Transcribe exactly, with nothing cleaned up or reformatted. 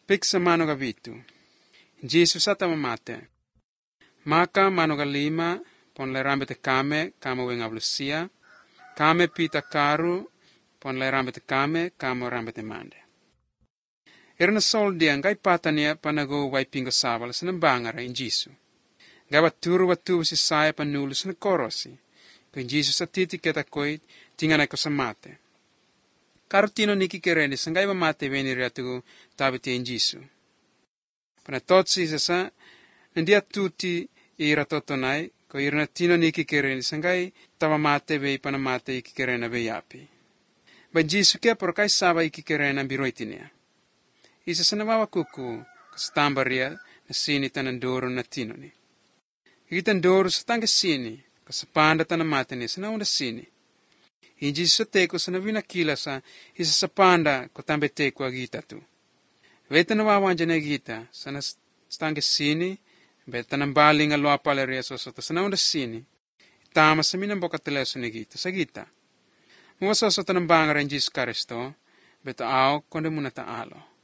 Piksa mano gavitu. Jesus ata mamate. Maka mano galima pon le rambete kame kama wenga blusia. Kame pita karu pon le rambete kame kama rambete mande. Erna sol dia ngai patania panago wai pingo saval senembangara in Jesu. Ngai waturu watu si saya panulu sene korosi. Ko in Jesus atiti keta koi tingana ko samate. Karutino niki kereni sangai mamate veni riatu tabiti in Jesu. Pana totsi sasa ndia tuti ira totonai ko irna tino niki kereni sangai tavamate vei panamate iki kerena vei api. Ba Jesu ke porkai sava iki kerena biroitinia. Isa sanamawa kuku kastambaria na sini tanandoro na tinoni. Ikitandoro sa tanga sini kasapanda tanamate ni sanaunda sini. In Jesus teko sanavina kila sa isa sapanda ko tambe teko agita tu. Veta na wawanja na gita sana stanga sini beta nambaling alo apaleria sosota sanaunda sini. Tama sa minamboka teleso ni gita sa gita. Muwa sosota nambangara in Jesus Kristo beta ao konde muna taalo.